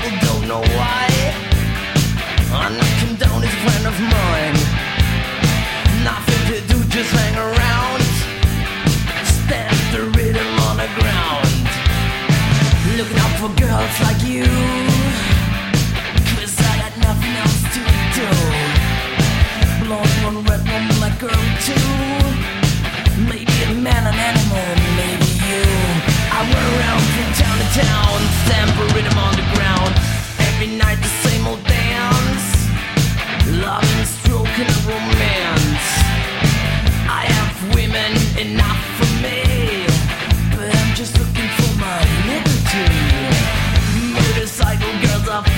don't know why. I knocked him down, he's a friend of mine. Nothing to do, just hang around. Stand the rhythm on the ground. Looking out for girls like you, 'cause I got nothing else to do. Blonde one, red one, black girl too. Maybe a man, an animal, maybe you. I went around from town to town, stamp a rhythm on the ground. Every night the same old dance, love and stroking and romance. I have women enough for me, but I'm just looking for my liberty. Motorcycle girls are